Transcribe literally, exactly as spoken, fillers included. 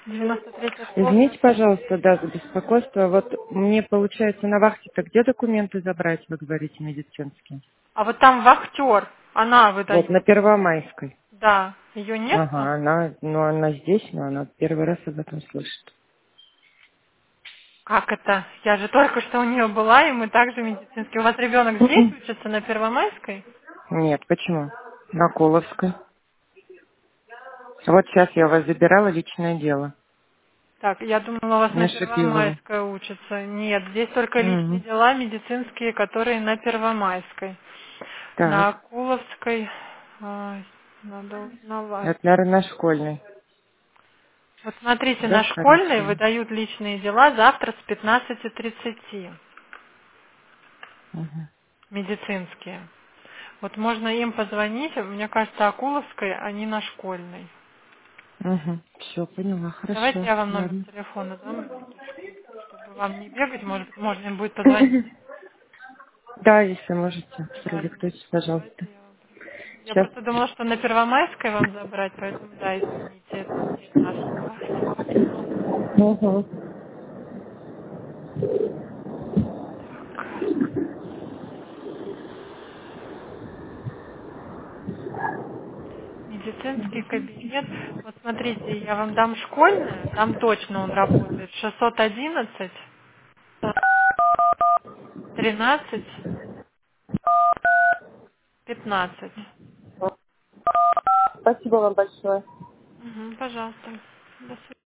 девяносто третья школа. Извините, пожалуйста, да, за беспокойство. Вот мне, получается, на вахте-то где документы забрать, вы говорите, медицинские? А вот там вахтер, она Вот, на выдает. Первомайской. Да, ее нет там? Ага, она, ну, она здесь, но она первый раз об этом слышит. Как это? Я же только что у нее была, и мы также медицинские. У вас ребенок здесь Мгм. учится на Первомайской? Нет, почему? На Коловской. Вот сейчас я вас забирала, личное дело. Так, я думала, у вас на На Шипилову. Первомайской учатся. Нет, здесь только личные Мгм. дела медицинские, которые на Первомайской. На Так, Акуловской а, надо узнавать. это, наверное, на школьной. Вот смотрите, Да, на школьной хорошо. выдают личные дела завтра с пятнадцати тридцати. Мгм. Медицинские. Вот можно им позвонить, мне кажется, Акуловской, они на школьной. Угу. Все, поняла, Давайте хорошо. я вам номер Ладно. телефона дам, минуточку, чтобы вам не бегать, может быть, можно им будет позвонить. Да, если можете, Да, продиктуйте, давайте пожалуйста. я вам продиктую. Я Сейчас. просто думала, что на Первомайской вам забрать, поэтому, да, извините, это не в нашей власти. Угу. Так, медицинский кабинет. Вот смотрите, я вам дам школьное, там точно он работает. шестьсот одиннадцать тринадцать пятнадцать. Спасибо вам большое. Мгм, пожалуйста. До свидания.